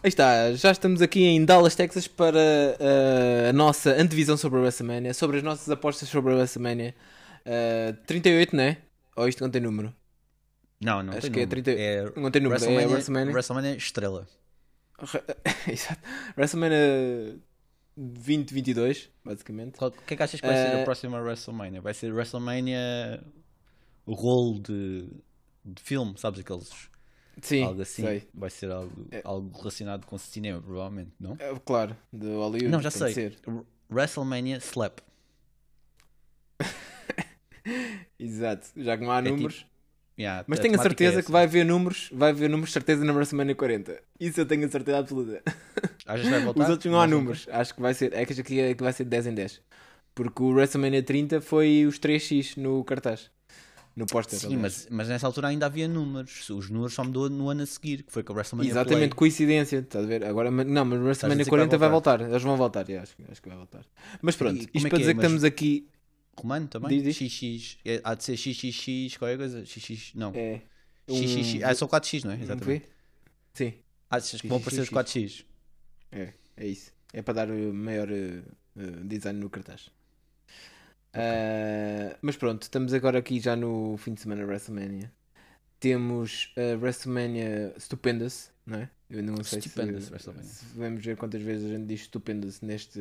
Aí está, já estamos aqui em Dallas, Texas para a nossa antevisão sobre a WrestleMania, sobre as nossas apostas sobre a WrestleMania. 38, não é? Ou isto não tem número? Não, não tem Acho que é número. 30. É Não tem número, é a WrestleMania, WrestleMania. WrestleMania Estrela. Exato. WrestleMania 2022, basicamente. O que é que achas que vai ser a Ah, próxima WrestleMania? Vai ser WrestleMania o rolo de filme, sabes? Aqueles. sim, Algo assim. sei. Vai ser algo, É, algo relacionado com cinema, provavelmente, não? claro, de Não, Hollywood, já tem de sei. ser. WrestleMania Slap. Exato, já que não há É tipo. números. Yeah, Mas a tenho a temática é certeza que essa. vai haver números de certeza na WrestleMania 40. Isso eu tenho a certeza absoluta. Achas que vai Os voltar? outros não há Mais um quê? números. Acho que vai ser. É que aqui é que vai ser de 10 em 10. Porque o WrestleMania 30 foi os 3x no cartaz. No póster, Sim, aliás. mas nessa altura ainda havia números. Os números só mudou no ano a seguir, que foi com a WrestleMania Exatamente, Play. coincidência. Estás a ver? Agora, não, mas o Estás a WrestleMania dizer que vai 40 vai voltar. voltar. Eles vão voltar. Acho que vai voltar. Mas pronto, E como isto é para que é? dizer que Mas estamos aqui. romano também? Diz. XX. Há de ser XXX, qualquer coisa? XX. Não. É. XXX. Um. Ah, são 4X, não é? Um Exatamente. V? Sim. Achas que vão aparecer os XXX. 4X? É isso. É para dar maior design no cartaz. Ok. Mas pronto, estamos agora aqui já no fim de semana de WrestleMania. Temos a WrestleMania Stupendous, não é? Eu não sei Stupendous WrestleMania. se vamos ver quantas vezes a gente diz Stupendous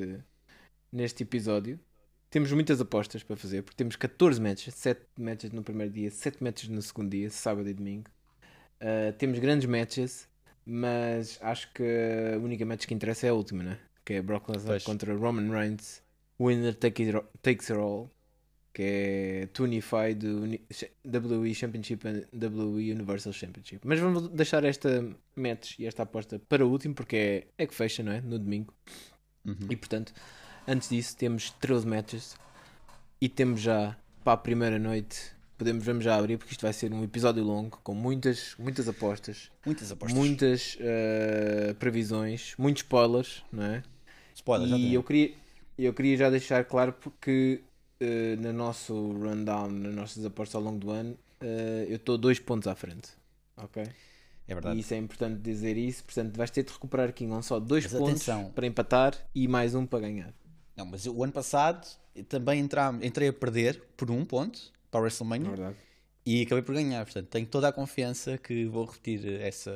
neste episódio. Temos muitas apostas para fazer, porque temos 14 matches, 7 matches no primeiro dia, 7 matches no segundo dia, sábado e domingo. Temos grandes matches, mas acho que a única match que interessa é a última, né? Que é Brock Lesnar Pois. contra Roman Reigns. Winner takes it all. Que é to unify do WWE Championship e WWE Universal Championship. Mas vamos deixar esta match e esta aposta para o último, porque é que fecha, não é? No domingo. Uhum. E portanto, antes disso, temos 13 matches e temos já para a primeira noite. Vamos já abrir, porque isto vai ser um episódio longo com muitas apostas, Muitas apostas. muitas previsões, muitos spoilers, não é? Spoiler, já E tem. eu queria já deixar claro porque no nosso rundown, nas nossas apostas ao longo do ano, eu estou 2 pontos à frente. Ok? É E verdade. isso é importante dizer isso. Portanto, vais ter de recuperar aqui não só 2 Mas pontos atenção. para empatar e mais um para ganhar. Não, mas o ano passado eu também entrei a perder por um ponto para a Não é WrestleMania verdade? e acabei por ganhar. Portanto, tenho toda a confiança que vou repetir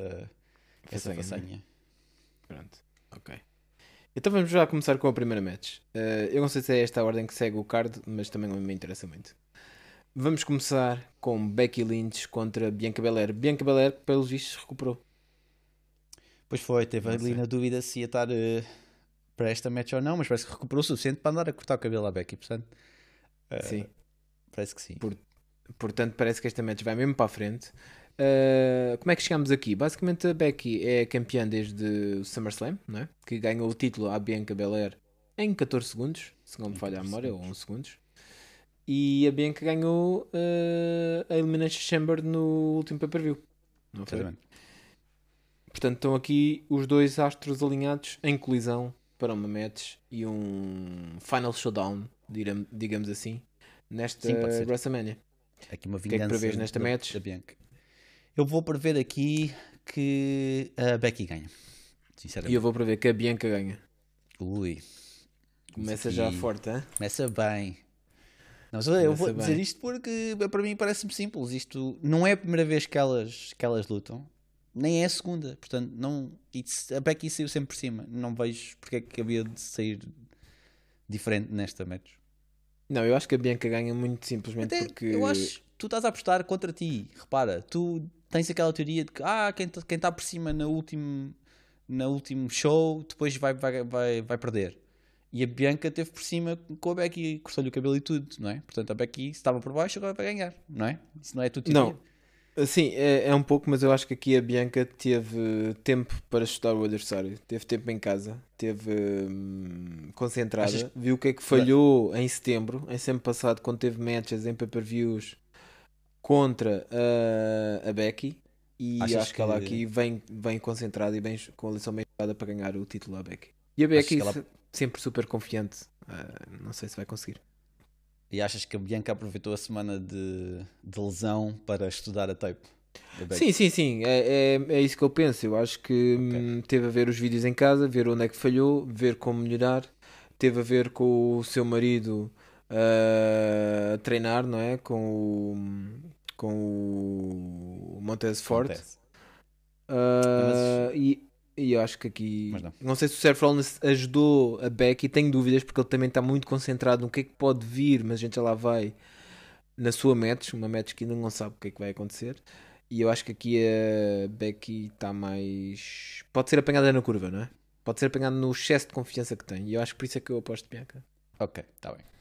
essa Façanha, não é? façanha. Pronto. Ok. Então vamos já começar com a primeira match. Eu não sei se é esta a ordem que segue o card, mas também me interessa muito. Vamos começar com Becky Lynch contra Bianca Belair. Bianca Belair, pelos vistos, recuperou. Pois foi, teve Não ali sei. na dúvida se ia estar para esta match ou não, mas parece que recuperou o suficiente para andar a cortar o cabelo à Becky, portanto, Sim. parece que sim. Por- Portanto, parece que esta match vai mesmo para a frente. Como é que chegamos aqui? Basicamente, a Becky é campeã desde o SummerSlam, não é? Que ganhou o título à Bianca Belair em 14 segundos, se não me Em falha a 14 memória, ou segundos. 11 segundos. E a Bianca ganhou a Elimination Chamber no último pay-per-view, não foi? Exatamente. Portanto, estão aqui os dois astros alinhados em colisão para uma match e um Final Showdown, digamos assim, nesta Sim, pode ser. WrestleMania. Aqui uma O que é que vingança prevês nesta match? da Bianca. Eu vou prever aqui que a Becky ganha. E Sinceramente. eu vou prever que a Bianca ganha. Ui. Começa Aqui já forte, hein? começa bem. Não, mas eu vou Começa dizer bem. isto porque para mim parece-me simples. Isto não é a primeira vez que elas lutam, nem é a segunda. Portanto, não, a Becky saiu sempre por cima. Não vejo porque é que havia de sair diferente nesta match. Não, eu acho que a Bianca ganha muito simplesmente Até eu porque. acho que tu estás a apostar contra ti. Repara, tu tens aquela teoria de que quem está por cima no último show depois vai perder. E a Bianca teve por cima com a Becky, cortou-lhe o cabelo e tudo, não é? Portanto, a Becky estava por baixo, agora vai ganhar, não é? Isso não é a tua teoria? Não, sim, é um pouco, mas eu acho que aqui a Bianca teve tempo para estudar o adversário. Teve tempo em casa, teve Achas concentrada, que. viu o que é que falhou em setembro, em setembro passado, quando teve matches em pay-per-views contra a Becky. E Achas acho que ela que. aqui vem concentrada e vem com a lição bem estudada para ganhar o título à Becky. E a Achas Becky que ela. sempre super confiante. Não sei se vai conseguir. E achas que a Bianca aproveitou a semana de lesão para estudar a tape? da Sim, Becky. sim, sim, é isso que eu penso. Eu acho que teve a ver os vídeos em casa, ver onde é que falhou, ver como melhorar. Teve a ver com o seu marido a treinar, não é? Com o Montez Ford. Acontece. Mas, Ah, e eu acho que mas aqui. não. Não sei se o Seth Rollins ajudou a Becky, tenho dúvidas porque ele também está muito concentrado no que é que pode vir, mas a gente já lá vai na sua match, uma match que ainda não sabe o que é que vai acontecer. E eu acho que aqui a Becky está mais. Pode ser apanhada na curva, não é? Pode ser apanhada no excesso de confiança que tem. E eu acho que por isso é que eu aposto de Bianca. Ok, está bem.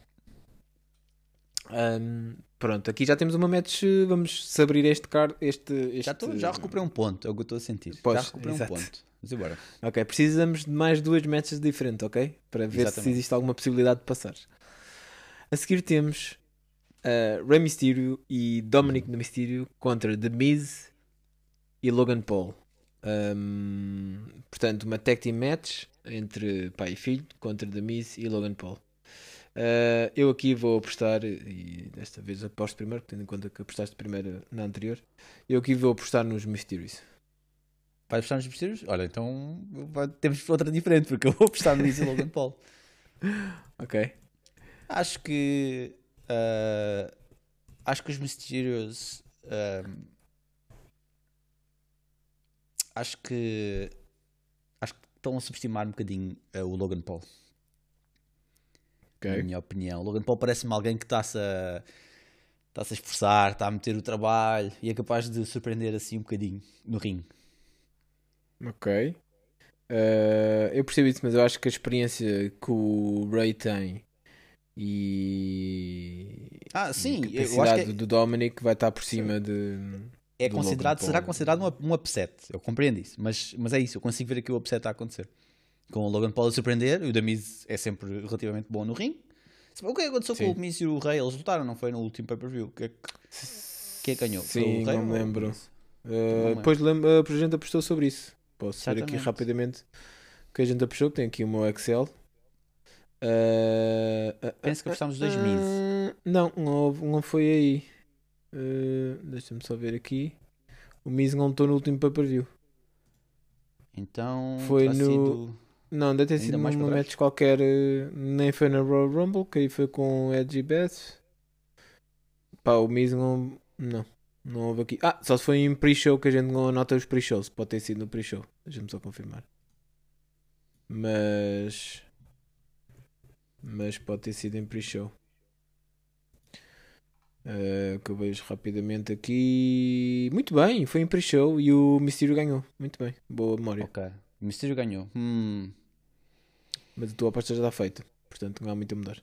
Pronto, aqui já temos uma match. Vamos se abrir este card. Já recuperei um ponto, é o que eu estou a sentir. Já Pois, recuperei um exato. ponto. Vamos embora. Ok, precisamos de mais duas matches diferentes, ok? Para ver se Exatamente. existe alguma possibilidade de passar. A seguir temos Rey Mysterio e Dominic Mysterio contra The Miz e Logan Paul. Portanto, uma tag team match entre pai e filho contra The Miz e Logan Paul. Eu aqui vou apostar, e desta vez aposto primeiro, tendo em conta que apostaste primeiro na anterior. Eu aqui vou apostar nos Mysterios. Vai apostar nos vestidos? Olha, então temos outra diferente, porque eu vou apostar no Easy Logan Paul. Ok? Acho que. Acho que os Mysterios. Acho que. Acho que estão a subestimar um bocadinho o Logan Paul. Na Ok. minha opinião. O Logan Paul parece-me alguém que está-se a esforçar, está a meter o trabalho e é capaz de surpreender assim um bocadinho no ringue. Ok. Eu percebo isso, mas eu acho que a experiência que o Ray tem e a Sim, eu acho que capacidade do Dominic vai estar por sim, cima é do Logan considerado, será Paul. considerado um upset. Eu compreendo isso, mas é isso, eu consigo ver aqui o upset a acontecer. Com o Logan Paul a surpreender, e o Damiz é sempre relativamente bom no ringue. O que aconteceu com Sim. o Miz e o Rey? Eles lutaram, não foi no último pay-per-view? Quem é que ganhou? Foi o Sim, Rey não me ou o lembro. Miz? Não me lembro. Depois a gente apostou sobre isso. Posso ver aqui Exatamente. rapidamente o que a gente apostou. Tem aqui o meu Excel. Penso que apostámos dois Miz. Não, não foi aí. Deixa-me só ver aqui. O Miz não lutou no último pay-per-view. Então Foi terá no. sido Não, deve ter sido ainda mais para numa trás. match qualquer. Nem foi na Royal Rumble, que aí foi com Edge e Beth. Pá, o Miz não. Não. Não houve aqui. Só se foi em pre-show que a gente não anota os pre-shows. Pode ter sido no pre-show. Deixa-me só confirmar. Mas. Mas pode ter sido em pre-show. Que eu vejo rapidamente aqui. Muito bem, foi em pre-show e o Mysterio ganhou. Muito bem, boa memória. Ok. O Mysterio ganhou. Mas a tua aposta já está feita, portanto não há muito a mudar.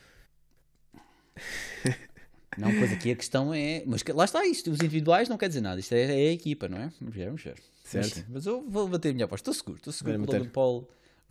Não, pois aqui a questão é. Mas lá está isto. Os individuais não quer dizer nada. Isto é a equipa, não é? Vamos ver. Mas Certo? sim, mas eu vou bater a minha aposta. Estou seguro Vai que o bater. Logan Paul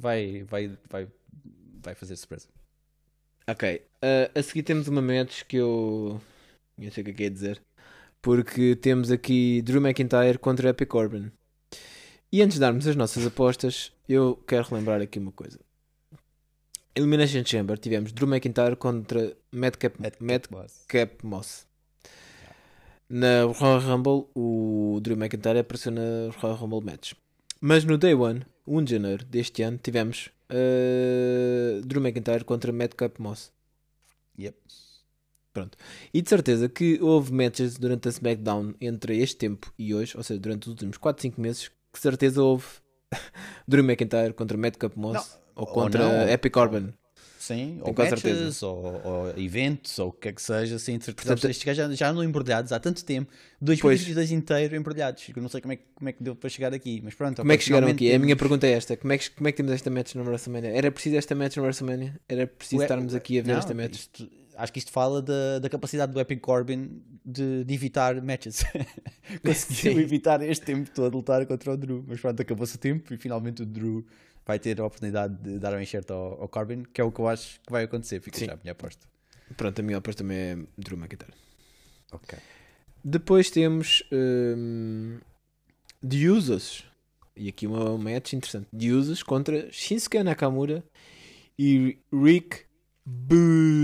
vai fazer surpresa. Ok, a seguir temos uma match que eu não sei o que é dizer. Porque temos aqui Drew McIntyre contra Epic Corbin. E antes de darmos as nossas apostas, eu quero relembrar aqui uma coisa. Elimination Chamber tivemos Drew McIntyre contra Madcap Moss. Na Royal Rumble, o Drew McIntyre apareceu na Royal Rumble Match. Mas no Day 1 de janeiro deste ano, tivemos Drew McIntyre contra Madcap Moss. Yep. Pronto. E de certeza que houve matches durante a SmackDown entre este tempo e hoje, ou seja, durante os últimos 4, 5 meses, que certeza houve Drew McIntyre contra Madcap Moss ou contra não, Epic Corbin. Sim, Tenho ou quase matches, ou eventos, ou o que é que seja, assim, de certeza. Portanto, Estes gajos já andam embrulhados há tanto tempo, Pois, 2022 inteiro embrulhados. Eu não sei como é que deu para chegar aqui, mas pronto. como é que chegaram finalmente aqui? A minha temos- pergunta é esta: como é que temos esta match no WrestleMania? Era preciso esta match no WrestleMania? Era preciso estarmos aqui a ver Não, esta match? acho que isto fala da capacidade do Epic Corbin de evitar matches. Conseguiu Sim. evitar este tempo todo lutar contra o Drew, mas pronto, acabou-se o tempo e finalmente o Drew vai ter a oportunidade de dar um enxerto ao Corbin, que é o que eu acho que vai acontecer. Fica Sim. já a minha aposta. Pronto, a minha aposta também é Drew McIntyre. Ok. Depois temos The Usos. E aqui uma match interessante. The Usos contra Shinsuke Nakamura e Rick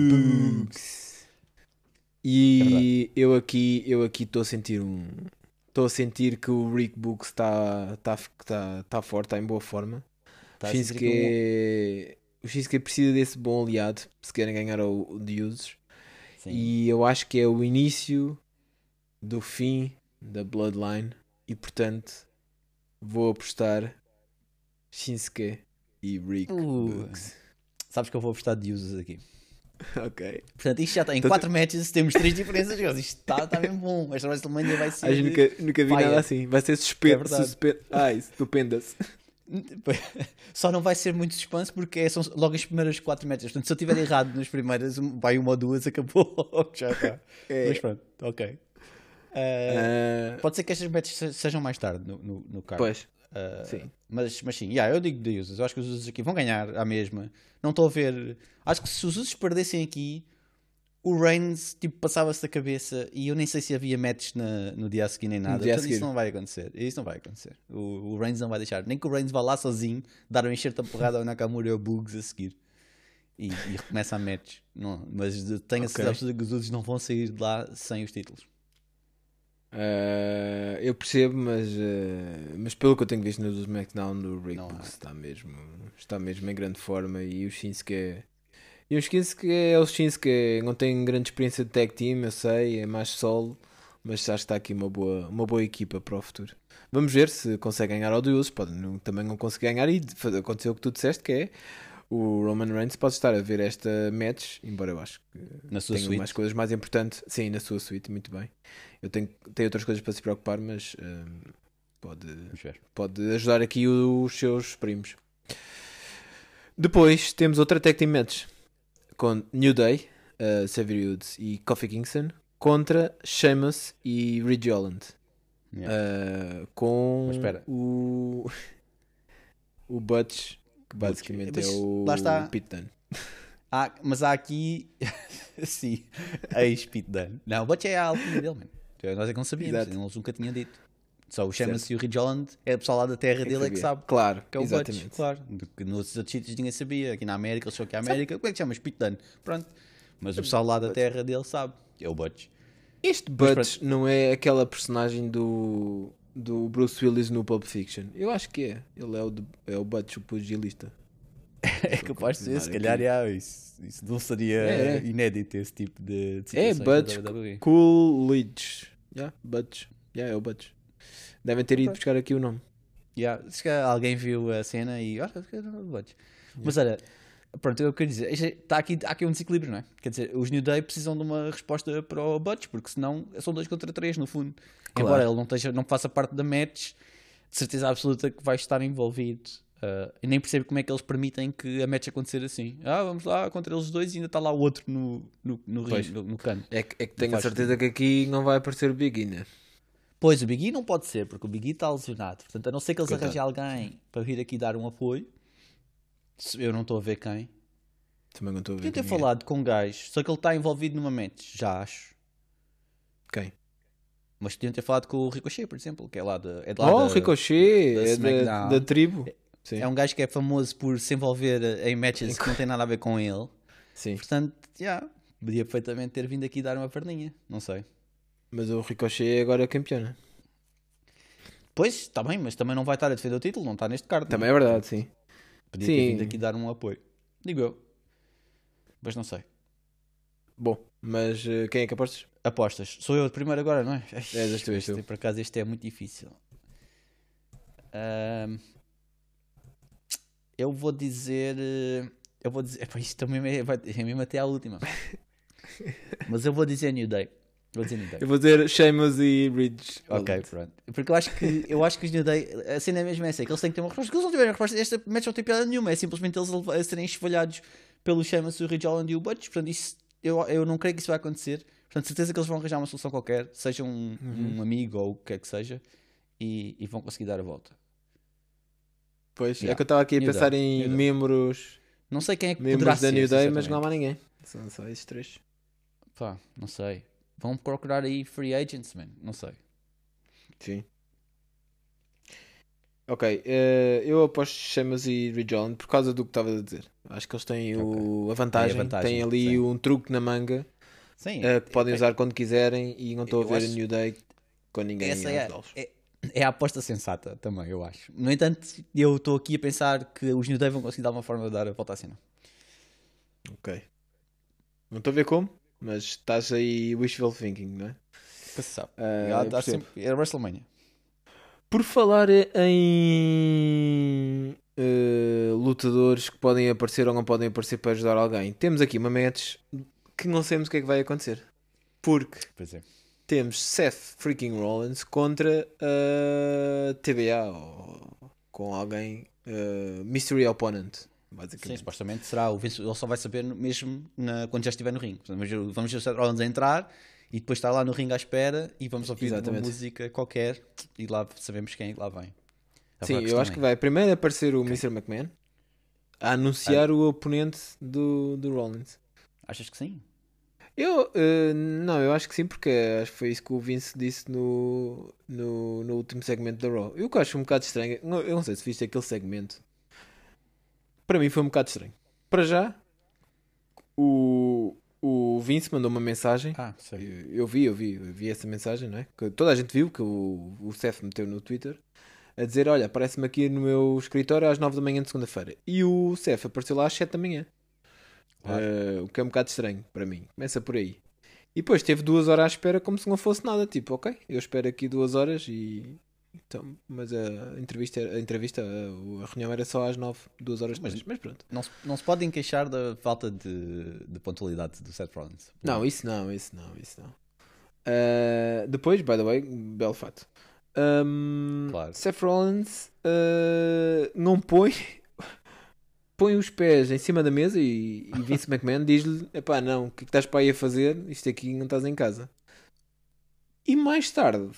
Boogs. E eu aqui estou a sentir Estou a sentir que o Rick Books está forte, está em boa forma. Tá O a sentir que Shinsuke precisa desse bom aliado se querem ganhar o The Usos. Sim. E eu acho que é o início do fim da Bloodline. E portanto vou apostar Shinsuke e Rick Books. Sabes que eu vou apostar de usos aqui. Ok. Portanto, isto já tem Então, 4 matches, temos 3 diferenças. Isto está mesmo bom. Esta WrestleMania vai ser. Acho que nunca vi fire. nada assim. Vai ser É verdade. estupenda-se. Só não vai ser muito suspense porque são logo as primeiras 4 matches. Portanto, se eu estiver errado nas primeiras, vai uma ou duas, acabou. Já está. Mas pronto, ok. Pode ser que estas matches sejam mais tarde no card. Pois. Sim. Mas sim, eu digo de Usos. Eu acho que os Usos aqui vão ganhar à mesma. Não estou a ver. Acho que se os Usos perdessem aqui, o Reigns tipo, passava-se da cabeça e eu nem sei se havia matches no dia a seguir nem nada. Portanto, isso não vai acontecer. Isso não vai acontecer. O Reigns não vai deixar. Nem que o Reigns vá lá sozinho, dar um enxerto a porrada ao Nakamura e ao Bugs a seguir. E recomeça a match. Não, mas tenho a certeza absoluta que os Usos não vão sair de lá sem os títulos. Eu percebo, mas pelo que eu tenho visto no SmackDown do Rick Books está mesmo em grande forma e o Shinsuke é o Shinsuke, não tem grande experiência de tag team, eu sei, é mais solo, mas acho que está aqui uma boa equipa para o futuro. Vamos ver se consegue ganhar ao Deus, também não conseguir ganhar e aconteceu o que tu disseste, que é o Roman Reigns pode estar a ver esta match, embora eu acho que na sua tenha suite. mais coisas mais importantes. Sim, na sua suite, muito bem. Eu tenho outras coisas para se preocupar, mas pode ajudar aqui os seus primos. Depois temos outra tag team match com New Day, Xavier Woods e Kofi Kingston contra Sheamus e Ridge Holland. Com o Butch, que basicamente é o Pete Dunne. Mas há aqui sim, ex-Pete Dunne. Não, o Butch é a alcunha dele, mano. Nós é que não sabíamos, eles nunca tinham dito. Só o Sheamus e o Ridge Holland é o pessoal lá da terra dele é que sabe. Claro, que é o exatamente. Butch, claro. Nos outros sítios ninguém sabia. Aqui na América, eles só que a América, como é que te chamas? Pete Dunne. Pronto. Mas o pessoal lá da terra dele sabe. É o Butch. Este Butch não é aquela personagem do Bruce Willis no Pulp Fiction? Eu acho que é. Ele é o Butch, o pugilista. É capaz de ser, se calhar isso não seria inédito, esse tipo de situações. É Butch Coolidge. Butch. É o Butch. Devem ter ido buscar aqui o nome. Se calhar alguém viu a cena e olha, Butch. Mas olha, pronto, eu quero dizer, há aqui um desequilíbrio, não é? Quer dizer, os New Day precisam de uma resposta para o Butch, porque senão são 2 contra 3 no fundo. Claro. Embora ele não faça parte da match, de certeza absoluta que vai estar envolvido. E nem percebo como é que eles permitem que a match acontecer assim. Vamos lá contra eles dois e ainda está lá o outro no canto. É que tenho a certeza que aqui não vai aparecer o Big E, né? Pois, o Big E não pode ser, porque o Big E está lesionado. Portanto, a não ser que eles arranjem alguém para vir aqui dar um apoio. Eu não estou a ver quem. Também não estou a ver. Podia ter falado com um gajo, só que ele está envolvido numa match, já acho. Quem? Mas podiam ter falado com o Ricochet, por exemplo, que é lá da. O Ricochet da tribo. Sim. É um gajo que é famoso por se envolver em matches que não tem nada a ver com ele. Sim. Portanto, podia perfeitamente ter vindo aqui dar uma perninha. Não sei. Mas o Ricochet agora é campeão, né? Pois, está bem, mas também não vai estar a defender o título, não está neste card. Também é verdade, sim. Podia ter vindo aqui dar um apoio. Digo eu. Mas não sei. Bom, mas quem é que apostas? Apostas. Sou eu de primeiro agora, não é? Por acaso este é muito difícil. Eu vou dizer. Isto também é mesmo até à última. Mas eu vou dizer New Day. Eu vou dizer Sheamus e Ridge. Ok, pronto. Porque eu acho que os New Day. A cena é mesmo essa, que eles têm que ter uma resposta. Porque eles não tiverem resposta, esta match não tem piada nenhuma. É simplesmente eles a serem esfolhados pelo Sheamus, o Ridge Holland e o Butch. Portanto, isso, eu não creio que isso vai acontecer. Portanto, certeza que eles vão arranjar uma solução qualquer, seja um amigo ou o que é que seja, e vão conseguir dar a volta. Pois, é que eu estava aqui a pensar em membros. Não sei quem é que poderá ser. Membros da New Day, mas não há mais ninguém. São só esses 3. Pá, não sei. Vão procurar aí free agents, man. Não sei. Sim. Ok, eu aposto Sheamus e Ridge Holland por causa do que estava a dizer. Acho que eles têm a vantagem. Têm ali um truque na manga. Sim, que podem usar quando quiserem e não estou a ver a New Day com ninguém essa a ajudá-los. é a aposta sensata também, eu acho. No entanto, eu estou aqui a pensar que os New Day vão conseguir de alguma forma dar a volta à cena. Ok. Não estou a ver como, mas estás aí wishful thinking, não é? Que se sabe. Percebo. É WrestleMania. Por falar em lutadores que podem aparecer ou não podem aparecer para ajudar alguém, temos aqui uma match que não sabemos o que é que vai acontecer. Porque Pois é. temos Seth freaking Rollins contra TBA ou com alguém Mystery Opponent, Sim, basicamente. supostamente será o Vince, ele só vai saber mesmo quando já estiver no ringue. Portanto, vamos ver o Seth Rollins a entrar e depois estar lá no ringue à espera e vamos ouvir uma Exatamente. música qualquer e lá sabemos quem lá vem. Sim, Agora a eu questão acho que é, vai primeiro aparecer o Mr. McMahon a anunciar o oponente do Rollins. achas que sim? Não, eu acho que sim, porque acho que foi isso que o Vince disse no último segmento da Raw. Eu que acho um bocado estranho, eu não sei se viste aquele segmento. Para mim foi um bocado estranho. Para já, o Vince mandou uma mensagem. Sei. Eu vi essa mensagem, não é? Que toda a gente viu, que o Seth meteu no Twitter, a dizer: Olha, aparece-me aqui no meu escritório às 9 da manhã de segunda-feira. E o Seth apareceu lá às 7 da manhã. Claro. O que é um bocado estranho para mim. Começa por aí. E depois teve 2 horas à espera como se não fosse nada. Tipo, ok, eu espero aqui 2 horas e. Então, mas a entrevista, a reunião era só às 9, 2 horas depois. Mas pronto. Não se podem queixar da falta de pontualidade do Seth Rollins. Não, isso não. Depois, by the way, belo fato. Claro. Seth Rollins não põe os pés em cima da mesa e Vince McMahon diz-lhe: Epá, não, o que é que estás para aí a fazer? Isto aqui não estás em casa. E mais tarde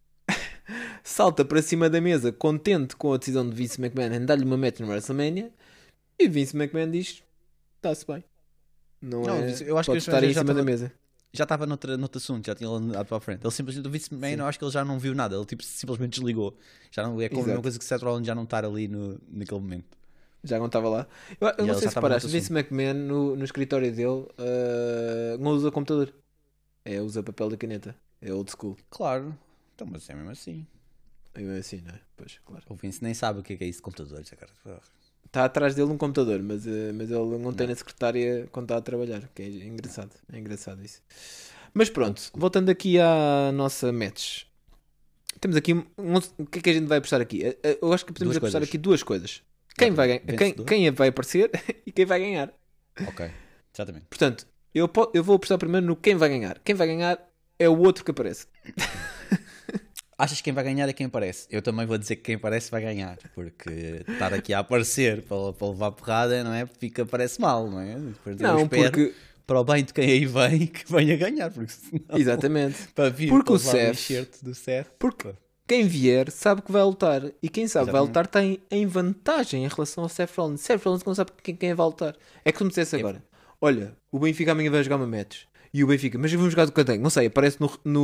salta para cima da mesa, contente com a decisão de Vince McMahon em dar-lhe uma match no WrestleMania, e Vince McMahon diz: Está-se bem. Não é? eu acho que Pode estar aí em já cima da estava- mesa. já estava noutro assunto, já tinha andado para a frente. Ele simplesmente, o Vince McMahon, eu acho que ele já não viu nada, ele tipo, simplesmente desligou. Já não, é como a mesma Exato. coisa que Seth Rollins já não estar ali naquele momento. Já não estava lá. Eu E não ele sei já se estava reparaste, noutro Vince McMahon no escritório dele não usa computador. Usa papel e caneta. É old school. Claro, então, mas é mesmo assim. É assim, não é? Pois, claro. O Vince nem sabe o que é isso de computadores. Está atrás dele um computador, mas ele não tem na secretária quando está a trabalhar. Que é engraçado. É engraçado isso. Mas pronto, voltando aqui à nossa match. Temos aqui. O que é que a gente vai apostar aqui? Eu acho que podemos Duas apostar coisas. aqui 2 coisas. Quem vai, Vencedor. quem vai aparecer e quem vai ganhar. Ok, exatamente. Portanto, eu vou apostar primeiro no quem vai ganhar. Quem vai ganhar é o outro que aparece. Achas que quem vai ganhar é quem aparece? Eu também vou dizer que quem aparece vai ganhar, porque estar aqui a aparecer para levar porrada, não é? Parece mal, não é? Depois eu Não, espero, porque. para o bem de quem aí vem, que venha ganhar, porque senão, Exatamente. para vir Porque para o levar o Seth- enxerto do Seth. Porque quem vier sabe que vai lutar. E quem sabe vai Exatamente. lutar tem em vantagem em relação ao Seth Rollins. Seth Rollins não sabe quem vai lutar. É que tu me dissesse agora: Olha, o Benfica amanhã vai jogar uma match. E o Benfica, mas vamos jogar do canteiro. Não sei, aparece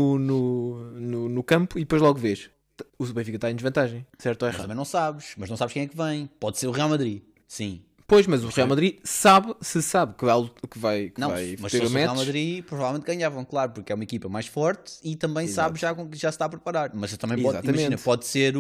no campo e depois logo vês. O Benfica está em desvantagem, certo ou Mas errado? também não sabes, quem é que vem. Pode ser o Real Madrid, sim. Pois, mas o Real Madrid sabe que vai Não, ter mas se o fosse o Real match. Madrid, provavelmente ganhavam, claro, porque é uma equipa mais forte e também sabe já que já se está a preparar. Mas também pode, Exatamente. imagina, pode ser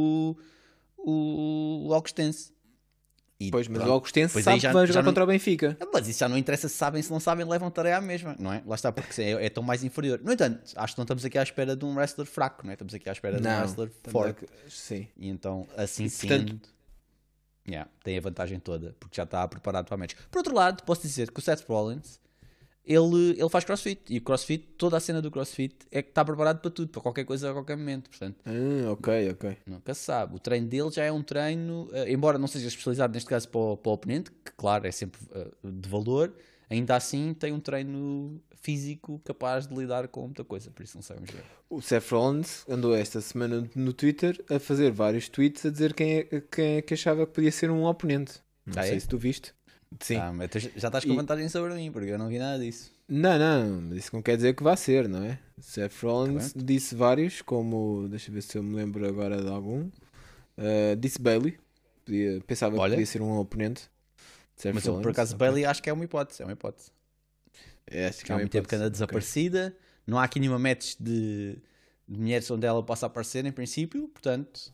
o Augustense. E Pois, mas pronto. o Augustense Pois sabe aí que vai jogar não- contra o Benfica. Mas isso já não interessa se sabem, se não sabem, levam tarefa à mesma, não é? Lá está, porque é tão mais inferior. No entanto, acho que não estamos aqui à espera de um wrestler fraco, não é? Estamos aqui à espera de um wrestler forte. Sim. E então, assim E, sendo, portanto- tem a vantagem toda, porque já está preparado para a match. Por outro lado, posso dizer que o Seth Rollins, ele faz crossfit, e o crossfit, toda a cena do crossfit é que está preparado para tudo, para qualquer coisa a qualquer momento. Portanto, Ok. nunca se sabe. O treino dele já é um treino, embora não seja especializado neste caso para o oponente, que claro é sempre de valor, ainda assim tem um treino físico capaz de lidar com muita coisa, por isso não sabemos ver. O Seth Rollins andou esta semana no Twitter a fazer vários tweets a dizer quem é que achava que podia ser um oponente. Não sei É? se tu viste. Sim. Mas tu já estás com vantagem sobre mim, porque eu não vi nada disso. Não, isso não quer dizer que vá ser, não é? Seth Rollins Tá bem. disse vários, como, deixa eu ver se eu me lembro agora de algum. Disse Bailey, pensava que Olha. podia ser um oponente. Seth Mas eu, Rollins, por acaso, ok. Bailey acho que é uma hipótese. Acho que Há é uma muito tempo que anda hipótese, ok. desaparecida. Não há aqui nenhuma match mulheres onde ela possa aparecer, em princípio, portanto.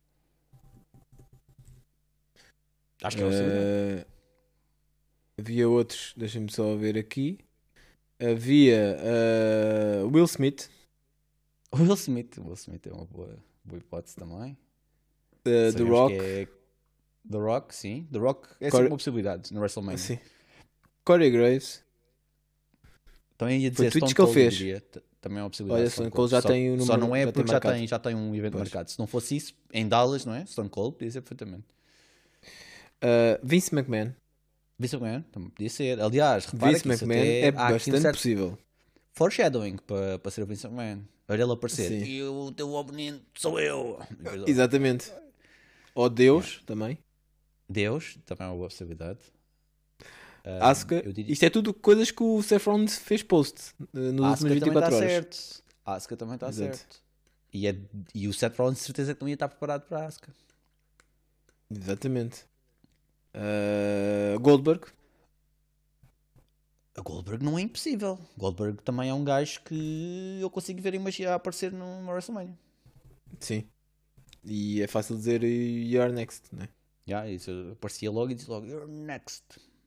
Acho que é uma possibilidade. Havia outros, deixa-me só ver aqui. Havia Will Smith, O Will Smith é uma boa hipótese também. The Sabemos Rock, que é The Rock, sim. The Rock é Corey- sempre uma possibilidade no WrestleMania. assim, Corey Graves. Também ia Foi dizer tweets Stone que ele Cold, eu fez. diria. Também é uma possibilidade. Olha, Stone Cold já tem o Só número, não é já tem porque marcado. já tem um evento Pois. marcado. Se não fosse isso, em Dallas, não é? Stone Cold, podia ser perfeitamente. Vince McMahon. Vince McMahon, também podia ser. Aliás, repara Vince que isso McMahon até é há aqui um bastante certo possível. foreshadowing para ser o Vince McMahon. Olha ele aparecer. Sim. E o teu oponente sou eu. E depois, Exatamente. Ou Deus também. Deus, também é uma boa possibilidade. Asuka. Eu diria... Isto é tudo coisas que o Seth Rollins fez post nos Asuka últimos também 24 está horas. certo. Asuka também está Exato. certo. E o Seth Rollins de certeza que não ia estar preparado para a Asuka. Exatamente. Goldberg. A Goldberg não é impossível. Goldberg também é um gajo que eu consigo ver a aparecer no WrestleMania. Sim. E é fácil dizer you're next, né? Isso aparecia logo e dizia logo You're next.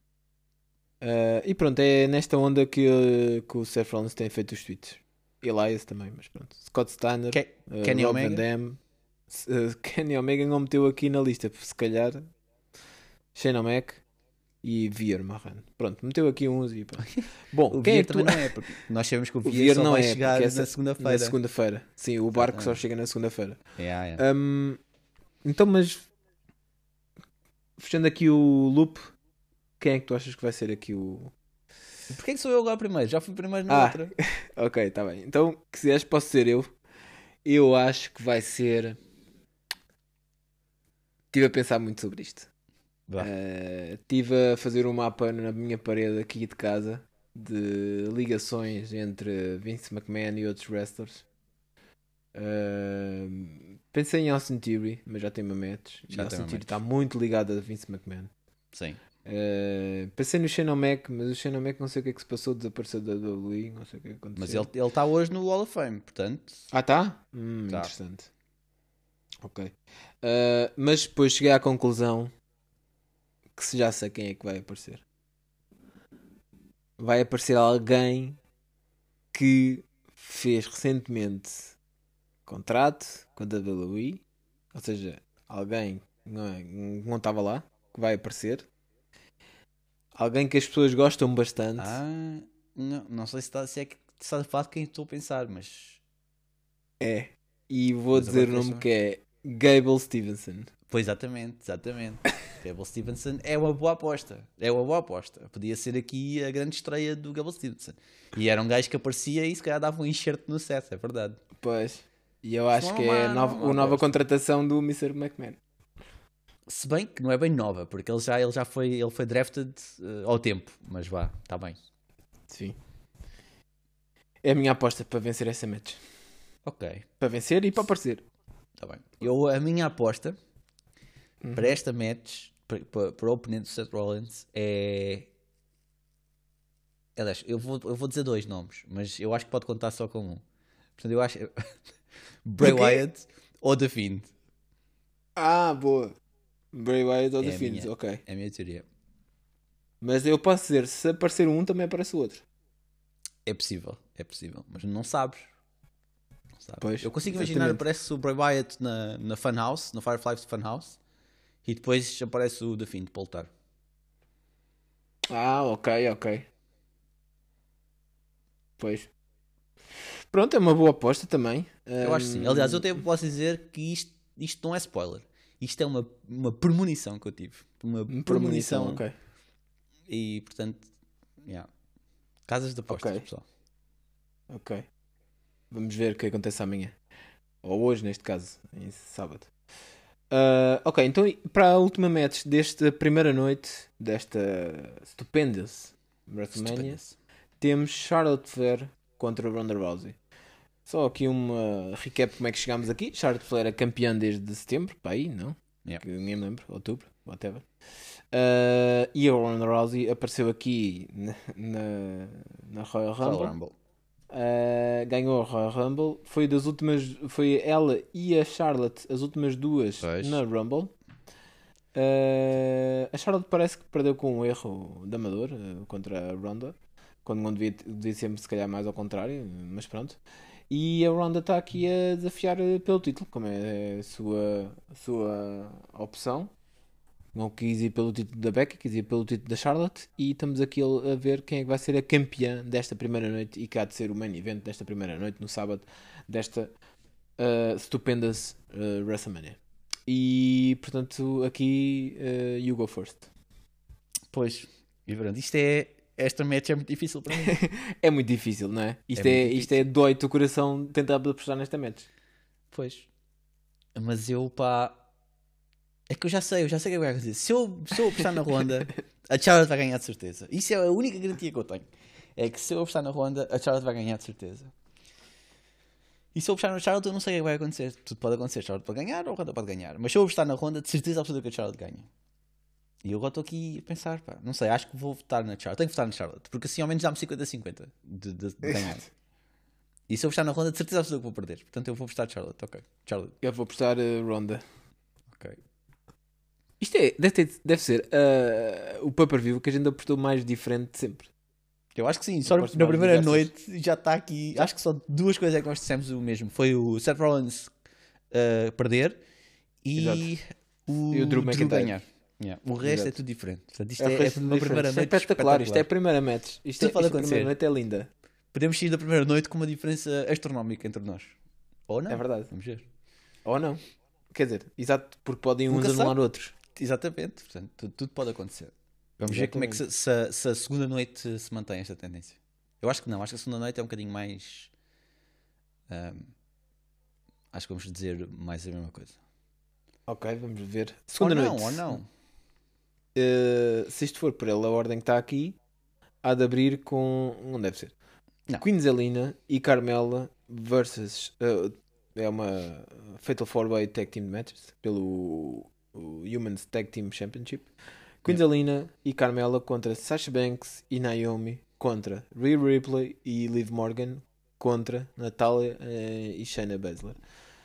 E pronto, é nesta onda que o Seth Rollins tem feito os tweets. Elias também, mas pronto. Scott Steiner, Kenny Rob Van Omega. Dam. Kenny Omega não meteu aqui na lista, se calhar. Shane O'Mac e Veer Mahan. Pronto, meteu aqui uns e pronto. Bom, O quem é Veer que também tu... não é, porque nós sabemos que o O Veer Veer só não vai é, chegar porque na essa- Na segunda-feira. segunda-feira. Sim, o barco só Exatamente. chega na segunda-feira. Yeah. Então, mas fechando aqui o loop, quem é que tu achas que vai ser aqui o... Porquê que sou eu agora primeiro? Já fui primeiro na outra. Ok, está bem. Então, que se és, posso ser eu. Eu acho que vai ser... Estive a pensar muito sobre isto. Vá. Estive a fazer um mapa na minha parede aqui de casa de ligações entre Vince McMahon e outros wrestlers. Pensei em Austin Theory, mas já tem uma match. E Já tem Austin uma Theory match. está muito ligado a Vince McMahon. Sim. Pensei no Shane O'Mac, mas o Shane O'Mac não sei o que é que se passou, desapareceu da WWE, não sei o que é que aconteceu. Mas ele está hoje no Hall of Fame, portanto. Ah, tá? Tá. Interessante. Ok. Mas depois cheguei à conclusão que já sei quem é que vai aparecer. Vai aparecer alguém que fez recentemente contrato com a WWE, ou seja, alguém que não estava lá, que vai aparecer. Alguém que as pessoas gostam bastante. Não sei se é que estás a falar de quem estou a pensar, mas. É. E vou Mas dizer o agora nome deixa-me. que é Gable Stevenson. Pois exatamente. Gable Stevenson é uma boa aposta. Podia ser aqui a grande estreia do Gable Stevenson. E era um gajo que aparecia e se calhar dava um enxerto no set, é verdade. Pois. E eu acho Não é que uma- é não é uma a nova aposta. contratação do Mr. McMahon. Se bem que não é bem nova, porque ele foi drafted ao tempo. Mas vá, está bem. Sim. É a minha aposta para vencer essa match. Ok, Para vencer e para aparecer. está bem. A minha aposta para esta match, para o oponente do Seth Rollins, é. Aliás, eu vou dizer dois nomes, mas eu acho que pode contar só com um. Portanto, eu acho. Bray Porquê? Wyatt ou The Fiend. Ah, boa. Bray Wyatt ou É The a Fiends, minha. ok. É a minha teoria. Mas eu posso dizer, se aparecer um, também aparece o outro. É possível, mas não sabes. Não sabes. Pois, Eu consigo exatamente. imaginar, aparece o Bray Wyatt na Funhouse, no Firefly Funhouse, e depois aparece o The Fiend para lutar. Ah, ok. Pois. Pronto, é uma boa aposta também. Eu acho que sim. Aliás, eu até posso dizer que isto não é spoiler. Isto é uma premonição que eu tive. Uma premonição. ok. E, portanto, yeah. Casas de apostas, Ok. pessoal. Ok. Vamos ver o que acontece amanhã. Ou hoje, neste caso, em sábado. Ok, então para a última match desta primeira noite, desta stupendous WrestleMania, Estupendo. temos Charlotte Flair contra Ronda Rousey. Só aqui uma recap como é que chegámos aqui. Charlotte Flair é campeã desde setembro, para aí, não? Yeah. Que eu nem me lembro, outubro, whatever. E a Ronda Rousey apareceu aqui na Royal Royal Rumble. Rumble. ganhou a Royal Rumble. Foi ela e a Charlotte as últimas duas Pois. na Rumble. A Charlotte parece que perdeu com um erro de amador contra a Ronda, quando não devia ser se calhar mais ao contrário, mas pronto. E a Ronda está aqui a desafiar pelo título, como é a sua opção. Não quis ir pelo título da Becky, quis ir pelo título da Charlotte. E estamos aqui a ver quem é que vai ser a campeã desta primeira noite e que há de ser o main event desta primeira noite, no sábado, desta stupendous WrestleMania. E portanto, aqui you go first. Pois, e pronto, esta match é muito difícil para mim. É muito difícil, não é? Isto muito é difícil. dói-te o coração tentar apostar nesta match. Pois. Mas eu, pá. É que eu já sei o que vai acontecer. Se eu apostar na Ronda, a Charlotte vai ganhar de certeza. Isso é a única garantia que eu tenho. É que se eu apostar na Ronda, a Charlotte vai ganhar de certeza. E se eu apostar na Charlotte, eu não sei o que vai acontecer. Tudo pode acontecer. A Charlotte pode ganhar ou a Ronda pode ganhar. Mas se eu apostar na Ronda, de certeza absoluta que a Charlotte ganha. E eu agora estou aqui a pensar, pá. Não sei, acho que vou votar na Charlotte. Tenho que votar na Charlotte. Porque assim ao menos dá-me 50-50 de ganhar. E se eu apostar na Ronda, de certeza absoluta que vou perder. Portanto, eu vou apostar na Charlotte. Ok. Charlotte. Eu vou apostar Ronda. Ok. Isto deve ser o pay-per-view que a gente apostou mais diferente de sempre. Eu acho que sim, só Aposto na mais primeira diversas. noite já está aqui. Acho que só duas coisas é que nós dissemos o mesmo. Foi o Seth Rollins perder e o E o Drew McIntyre. ganhar. Yeah. O resto é tudo diferente. Portanto, isto O é resto uma primeira isto é noite espetacular. Isto é a primeira match. Tudo pode Esta primeira acontecer. noite é linda. Podemos sair da primeira noite com uma diferença astronómica entre nós. Ou não. É verdade. Vamos ver. Ou não. Quer dizer, exato, porque podem uns Nunca anular sabe. outros. Exatamente. Portanto, tudo pode acontecer. Vamos ver como é que se a segunda noite se mantém esta tendência. Eu acho que não. Acho que a segunda noite é um bocadinho mais... acho que vamos dizer mais a mesma coisa. Ok, vamos ver. Segunda noite. Ou não. Se isto for pela ordem que está aqui, há de abrir com. Não deve ser. Não. Queen Zelina e Carmella versus. É uma Fatal 4-Way Tag Team Matches pelo Humans Tag Team Championship. Queen Zelina e Carmella contra Sasha Banks e Naomi contra Rhea Ripley e Liv Morgan contra Natália e Shayna Baszler.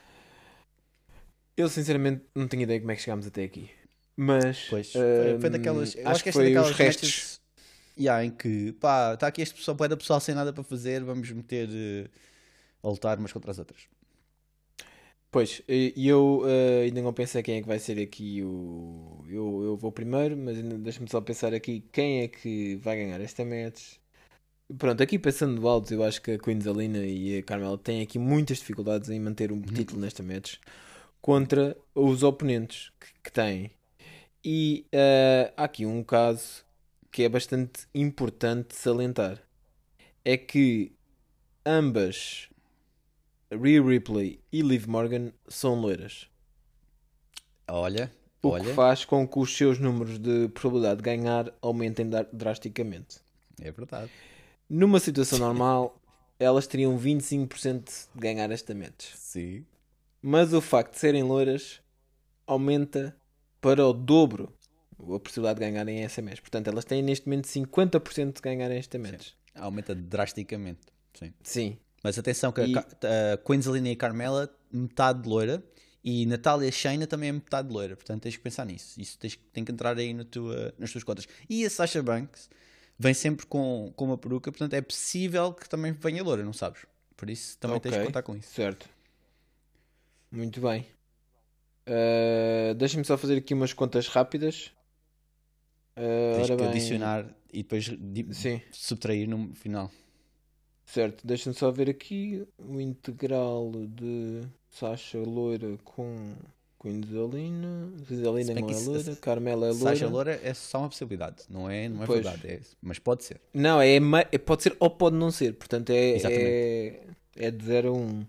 Eu sinceramente não tenho ideia como é que chegámos até aqui. Mas Pois, foi daquelas. Eu acho que esta é foi daquelas os restos. matches, yeah, em que pá, está aqui este pessoal, bué da pessoal sem nada para fazer, vamos meter a lutar umas contra as outras. Pois, e eu ainda não pensei quem é que vai ser aqui o. Eu vou primeiro, mas ainda deixa-me só pensar aqui quem é que vai ganhar esta match. Pronto, aqui pensando no alto, eu acho que a Queen Zelina e a Carmella têm aqui muitas dificuldades em manter um título nesta match contra os oponentes que têm. E há aqui um caso que é bastante importante salientar. É que ambas, Rhea Ripley e Liv Morgan, são loiras. Olha, O que faz com que os seus números de probabilidade de ganhar aumentem drasticamente. é verdade. Numa situação normal, elas teriam 25% de ganhar esta match. Sim. Mas o facto de serem loiras aumenta para o dobro a possibilidade de ganharem essa match. Portanto, elas têm neste momento 50% de ganharem esta match. Aumenta drasticamente. Sim. Sim. Mas atenção que a Queen Zelina e a Carmella, metade loira, e Natália e Shayna também é metade loira. Portanto, tens que pensar nisso. Isso tem que entrar aí nas tuas contas. E a Sasha Banks vem sempre com uma peruca, portanto é possível que também venha loira, não sabes? Por isso também tens que contar com isso. Certo. Muito bem. Deixa-me só fazer aqui umas contas rápidas. Tens que adicionar e depois subtrair no final. Certo, deixa-me só ver aqui o integral de Sasha loira com Queen Zelina. Zelina não é loira, Carmella é loira. Sasha loira é só uma possibilidade, não é verdade, mas pode ser. Não, pode ser ou pode não ser, portanto é de 0 a 1.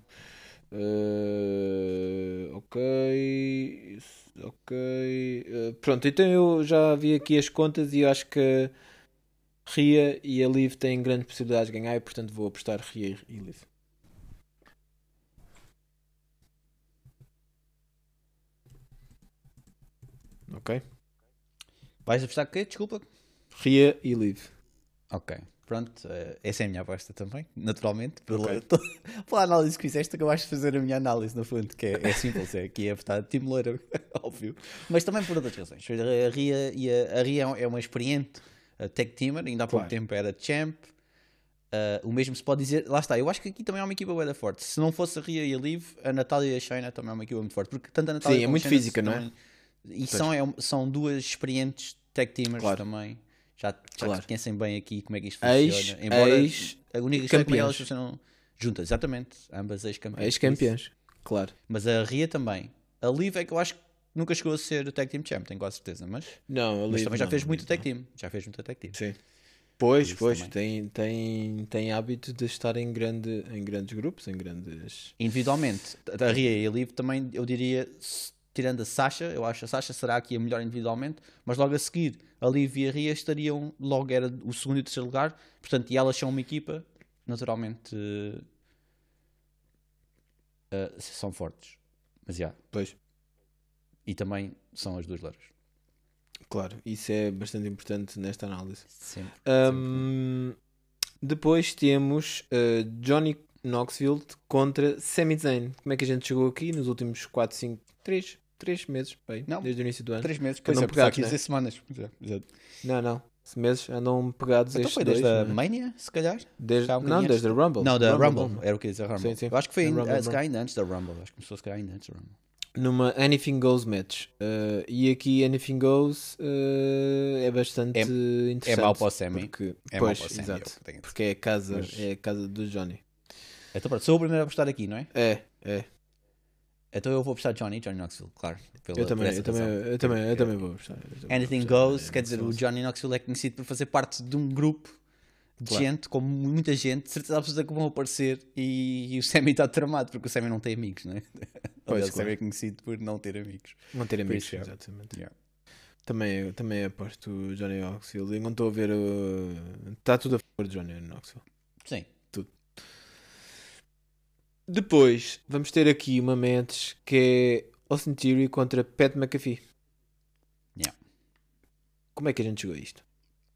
Ok. Pronto, então eu já vi aqui as contas e eu acho que a Rhea e a Liv têm grande possibilidade de ganhar e portanto vou apostar Rhea e Liv. Ok? Vais apostar o quê? Desculpa. Rhea e Liv. Ok. pronto, essa é a minha aposta também, naturalmente. Ok. Pela análise que fizeste, acabaste de fazer a minha análise, no fundo, que é simples, é aqui é votar Team Loira, óbvio. Mas também por outras razões. A Ria é uma experiente tag teamer, ainda há pouco Claro. tempo era champ. O mesmo se pode dizer, lá está, eu acho que aqui também é uma equipa bué da forte. Se não fosse a Ria e a Liv, a Natália e a Shayna também é uma equipa muito forte, porque tanto a Natália Sim, é como a muito Shayna física, não é? e Pois. são duas experientes tag teamers Claro. também. Já Claro. conhecem bem aqui como é que isto Ex, funciona. Embora ex a única questão é como é que elas campeãs. funcionam juntas, exatamente, ambas ex-campeãs. Por isso. Ex-campeãs. Claro. Mas a Ria também. A Liv é que eu acho que nunca chegou a ser tag team champ, tenho quase certeza, Não, a mas Liv também já não. fez A muito Liv tag não. team. Já fez muito tag team. Sim. Por Pois, isso pois. também. Tem hábito de estar em grandes grupos, em grandes. Individualmente, a Ria e a Liv também, eu diria, tirando a Sasha, eu acho que a Sasha será aqui a melhor individualmente, mas logo a seguir, a Liv e a Ria estariam, logo era o segundo e o terceiro lugar, portanto, e elas são uma equipa, naturalmente, são fortes. Mas já, Pois, e também são as duas loiras. claro. Isso é bastante importante nesta análise. Sempre, sempre. Ahm, Depois temos Johnny Knoxville contra Sami Zayn. Como é que a gente chegou aqui nos últimos 4, 5, 3 meses, bem, Não, desde o início do ano? 3 meses, Que pois andam é, pensava pegados, que ia né? dizer semanas. Já. Não. Meses andam pegados Então estes foi desde dois, a não é? Mania, se calhar? Desde, Já um não, bocadinho antes. desde a Rumble. Não, da Rumble. Era o que ia dizer, Sim, Rumble. sim. Eu acho que foi, A Rumble, se calhar ainda antes da Rumble. Acho que começou se calhar ainda antes da Rumble. numa Anything Goes match. E aqui Anything Goes é bastante interessante. É mau para o Sami. Porque, É mau pois, para o Sami, exato. eu tenho a dizer. Porque Mas- é a casa do Johnny. Então pronto, sou o primeiro a apostar aqui, não é? É. Então eu vou apostar Johnny Knoxville, claro. Eu Por essa razão. também vou gostar. Anything Goes, quer dizer, o Johnny Knoxville é conhecido por fazer parte de um grupo de Claro. gente, como muita gente, de certeza absoluta que vão aparecer e o Sammy está tramado, porque o Sammy não tem amigos, não é? Pois, Aliás, o Sammy claro. é conhecido por não ter amigos. Não ter Por amigos, isso, exatamente. yeah. Também aposto o Johnny Knoxville. E não estou a ver. Está tudo a favor de Johnny Knoxville. Sim. Depois vamos ter aqui uma match que é Austin Theory contra Pat McAfee. Yeah. Como é que a gente chegou a isto?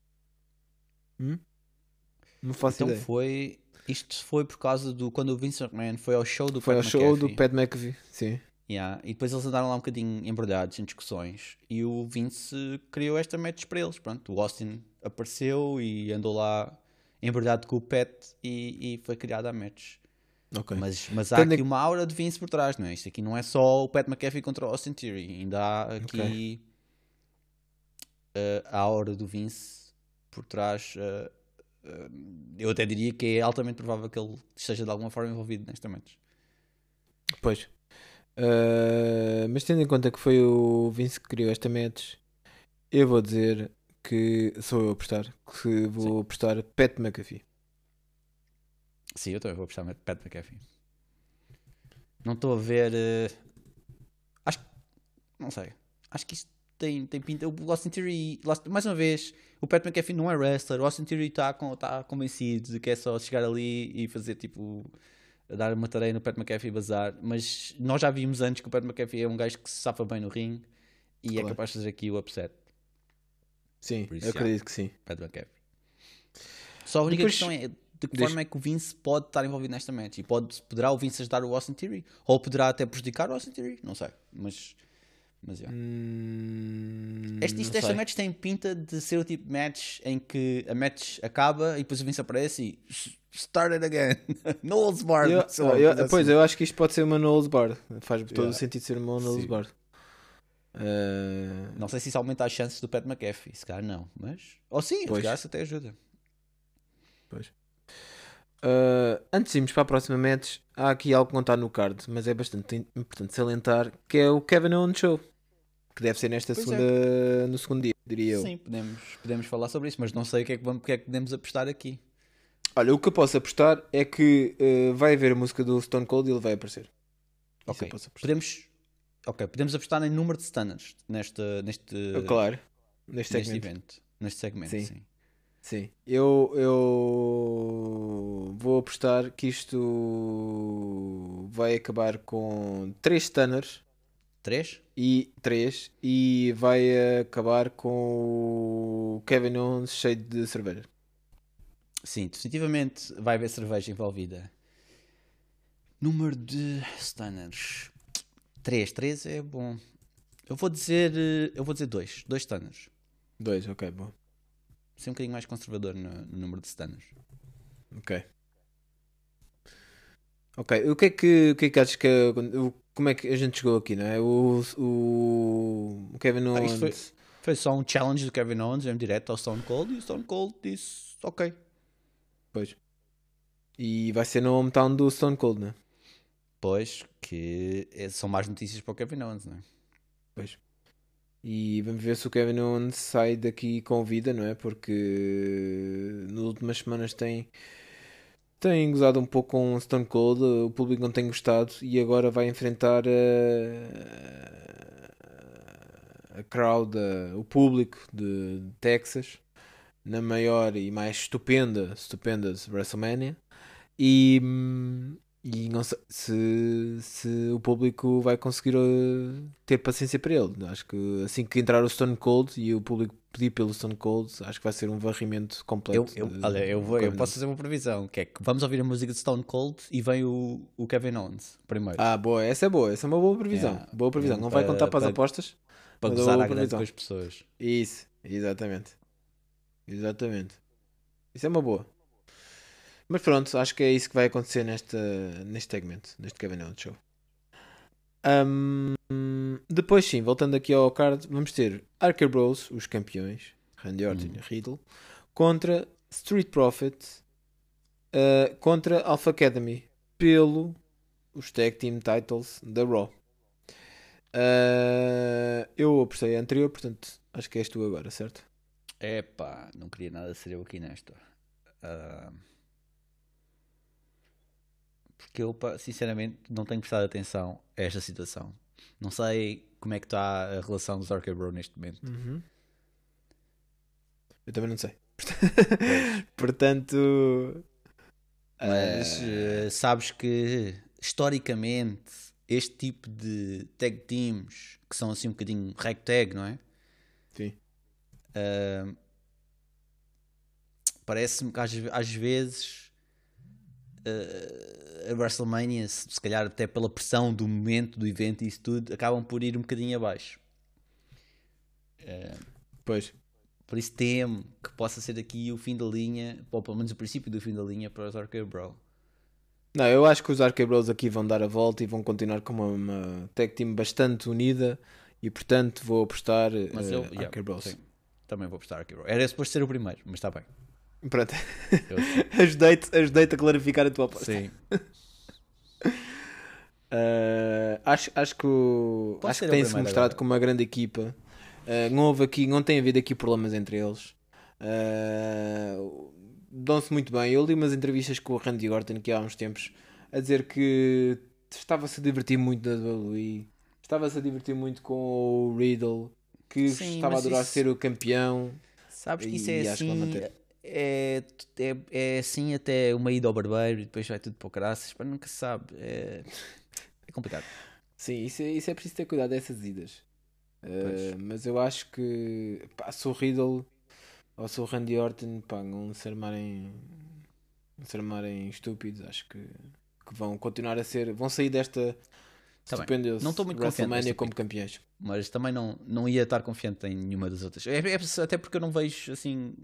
Não faço Então ideia. isto foi por causa do quando o Vince McMahon foi ao show do Foi Pat ao show McAfee. do Pat McAfee. Sim. Yeah, e depois eles andaram lá um bocadinho embrulhados em discussões e o Vince criou esta match para eles. Pronto, o Austin apareceu e andou lá embrulhado com o Pat e foi criada a match. Ok. Mas há Tendo aqui em- uma aura de Vince por trás, não é? Isto aqui não é só o Pat McAfee contra o Austin Theory, ainda há aqui a aura do Vince por trás. Eu até diria que é altamente provável que ele esteja de alguma forma envolvido nesta match. Pois. Mas tendo em conta que foi o Vince que criou esta match, eu vou dizer que sou eu a apostar. Que vou apostar Pat McAfee. Sim, eu também vou apostar no Pat McAfee. Não estou a ver. Acho que. Não sei. Acho que isto tem pinta. O Austin Theory. Mais uma vez, o Pat McAfee não é wrestler. O Austin Theory está convencido de que é só chegar ali e fazer tipo. Dar uma tarefa no Pat McAfee e bazar. Mas nós já vimos antes que o Pat McAfee é um gajo que se safa bem no ringue e é Claro. capaz de fazer aqui o upset. Sim, Por isso, eu acredito que sim. Pat McAfee. Só a única Depois- questão é de que Diz. forma é que o Vince pode estar envolvido nesta match e poderá o Vince ajudar o Austin Theory ou poderá até prejudicar o Austin Theory, não sei, mas yeah. Esta match tem pinta de ser o tipo de match em que a match acaba e depois o Vince aparece e start it again. No holds barred. Pois, eu acho que isto pode ser uma Knowles Bar. Faz todo o sentido ser uma Knowles Sim. Bar. Não sei se isso aumenta as chances do Pat McAfee, se calhar não, mas ou sim, se Pois. calhar isso até ajuda. Pois. Antes de irmos para a próxima match, há aqui algo que não está no card, mas é bastante importante salientar, que é o Kevin Owens Show, que deve ser nesta Pois no segundo dia, diria eu. Sim, podemos falar sobre isso, mas não sei o que é que podemos apostar aqui. Olha, o que eu posso apostar é que vai haver a música do Stone Cold e ele vai aparecer. Isso Ok, eu posso apostar. podemos apostar em número de stunners neste Claro, neste segmento. evento, neste segmento, Sim. sim. Sim, eu vou apostar que isto vai acabar com 3 stunners 3? e vai acabar com o Kevin Owens cheio de cerveja. Sim, definitivamente vai haver cerveja envolvida. Número de stunners. 3 é bom. Eu vou dizer 2 stunners. 2, ok, bom. Ser um bocadinho mais conservador no número de stunners. Ok. Ok, o que é que achas que como é que a gente chegou aqui, não é? O Kevin Isto Owens. foi só um challenge do Kevin Owens, mesmo direto ao Stone Cold, e o Stone Cold disse ok. Pois. E vai ser no hometown do Stone Cold, não é? Pois, são mais notícias para o Kevin Owens, não é? Pois. E vamos ver se o Kevin Owens sai daqui com vida, não é? Porque nas últimas semanas tem gozado um pouco com o Stone Cold, o público não tem gostado e agora vai enfrentar a crowd, o público de Texas na maior e mais estupenda WrestleMania. E não sei se o público vai conseguir ter paciência para ele. Acho que assim que entrar o Stone Cold e o público pedir pelo Stone Cold, acho que vai ser um varrimento completo. Olha, do eu Kevin posso Owens. fazer uma previsão, que é que vamos ouvir a música de Stone Cold e vem o Kevin Owens primeiro. Ah, boa, essa é boa, essa é uma boa previsão. Yeah, Boa previsão. mesmo Não vai contar para as para apostas, mas é uma gozar boa à grande com previsão. as pessoas. Isso, exatamente. Exatamente. Isso é uma boa. Mas pronto, acho que é isso que vai acontecer neste segmento, neste Kevin Owens Show. Depois sim, voltando aqui ao card, vamos ter Archer Bros, os campeões, Randy Orton e Riddle, contra Street Profits, contra Alpha Academy, pelo os Tag Team Titles da Raw. Eu apostei a anterior, portanto acho que és tu agora, certo? Epá, não queria nada ser eu aqui nesta. Ah, porque eu, sinceramente, não tenho prestado atenção a esta situação. Não sei como é que está a relação dos Archer Bro neste momento. Uhum. Eu também não sei. Pois. Portanto, Mas sabes que, historicamente, este tipo de tag teams, que são assim um bocadinho ragtag, não é? sim. Parece-me que às vezes a WrestleMania, se calhar até pela pressão do momento, do evento e isso tudo, acabam por ir um bocadinho abaixo. Pois. Por isso temo que possa ser aqui o fim da linha, ou pelo menos o princípio do fim da linha para os RK Bro. Não, eu acho que os Archer Bros aqui vão dar a volta e vão continuar com uma tag team bastante unida e portanto vou apostar Mas eu, Archer Bros. sim, também vou apostar RK Bro. Era suposto ser o primeiro, mas está bem. Pronto, Eu sim. ajudei-te a clarificar a tua aposta. Sim. Acho que, Pode acho ser que o tem-se primeiro mostrado agora. como uma grande equipa. Não tem havido aqui problemas entre eles. Dão-se muito bem. Eu li umas entrevistas com o Randy Orton que há uns tempos a dizer que estava-se a divertir muito na WWE, estava-se a divertir muito com o Riddle, que Sim, estava a mas adorar isso, ser o campeão sabes que isso é e acho que vai assim, manter. é assim até uma ida ao barbeiro e depois vai tudo para o caraças, mas nunca se sabe. É complicado. Sim, isso é preciso ter cuidado dessas idas. Pois. Mas eu acho que pá, se o Riddle ou se o Randy Orton pá, não se armarem estúpidos, acho que vão continuar a ser. Vão sair desta Está bem. estupenda Não estou muito confiante WrestleMania nesta como pick, campeões. mas também não ia estar confiante em nenhuma das outras. Até porque eu não vejo assim.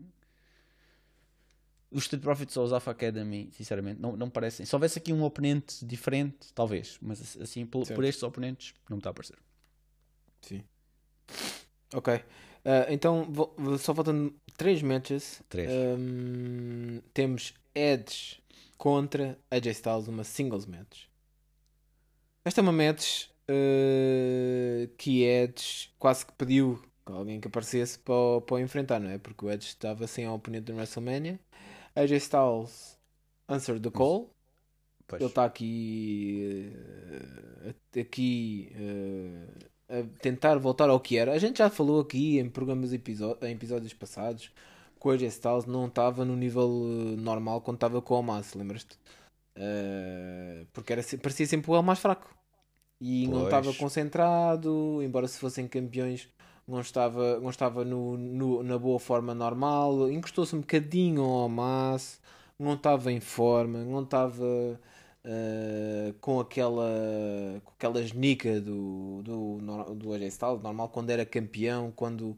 Os Street Profits ou os Alpha Academy, sinceramente, não me parecem. Se houvesse aqui um oponente diferente, talvez, mas assim, por Certo. estes oponentes, não me está a parecer. Sim. Ok. Então, só faltando 3 matches. 3. Temos Edge contra AJ Styles, uma singles match. Esta é uma match que Edge quase que pediu que alguém que aparecesse para o enfrentar, não é? Porque o Edge estava sem a oponente no WrestleMania. AJ Styles answered the call. Pois. Ele está aqui, a tentar voltar ao que era. A gente já falou aqui em programas em episódios passados que o AJ Styles não estava no nível normal quando estava com o Omos, lembras-te? Porque parecia sempre o El mais fraco e não estava Pois. concentrado, embora se fossem campeões não estava na boa forma normal, encostou-se um bocadinho ao Omos, não estava em forma, não estava com aquela genica do AJ Styles, normal quando era campeão, quando